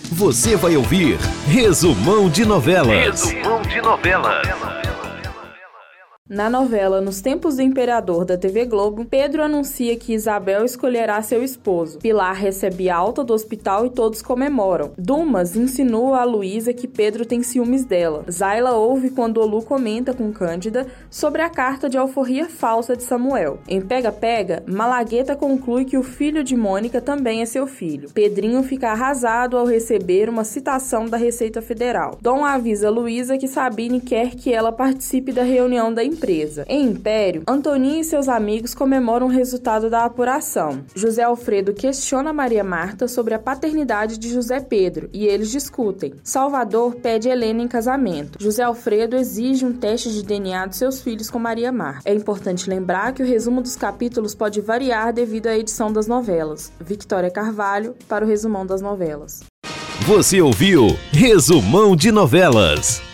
Você vai ouvir Resumão de Novelas. Resumão de Novelas. Na novela Nos Tempos do Imperador da TV Globo, Pedro anuncia que Isabel escolherá seu esposo. Pilar recebe alta do hospital e todos comemoram. Dumas insinua a Luísa que Pedro tem ciúmes dela. Zayla ouve quando Olu comenta com Cândida sobre a carta de alforria falsa de Samuel. Em Pega-Pega, Malagueta conclui que o filho de Mônica também é seu filho. Pedrinho fica arrasado ao receber uma citação da Receita Federal. Dom avisa Luísa que Sabine quer que ela participe da reunião da empresa. Em Império, Antoninha e seus amigos comemoram o resultado da apuração. José Alfredo questiona Maria Marta sobre a paternidade de José Pedro e eles discutem. Salvador pede Helena em casamento. José Alfredo exige um teste de DNA dos seus filhos com Maria Marta. É importante lembrar que o resumo dos capítulos pode variar devido à edição das novelas. Victória Carvalho para o Resumão das Novelas. Você ouviu Resumão de Novelas.